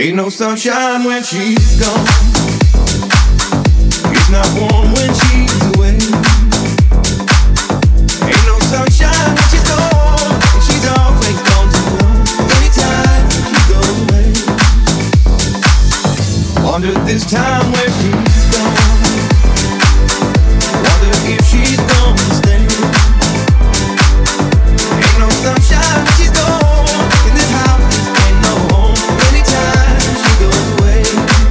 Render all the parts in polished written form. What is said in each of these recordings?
Ain't no sunshine when she's gone. It's not warm when she's away. Ain't no sunshine when she's gone. And she's always gone too long. Anytime she goes away. Wonder this time where she's gone. Wonder if she's gonna stay. Ain't no sunshine when she's gone. In this house ain't no home. Anytime she goes away.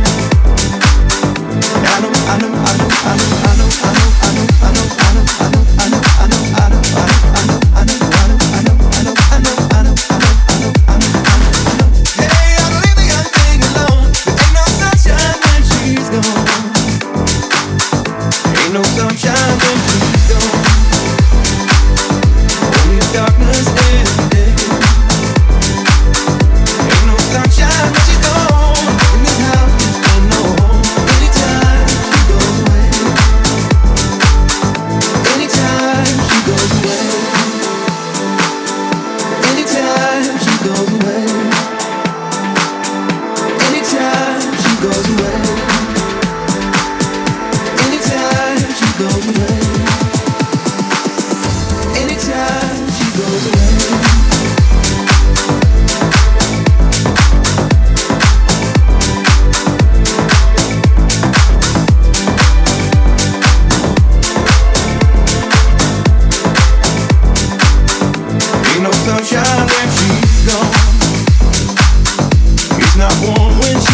I know, I know, I know, I know, I know, I know, I know, I know, I know, I know, I know, I know, I know, I know, I know, I know, I know, I know, I know, I know. Hey, I don't leave the young thing alone. There ain't no sunshine when she's gone. Ain't no sunshine when she's gone. Only darkness every day. Ain't no sunshine when she's gone. In this house ain't no home. Anytime she goes away. Anytime she goes away. Anytime she goes away. Anytime she goes away. Anytime she goes away. Anytime she goes away. Ain't no sunshine when she's gone. It's not warm when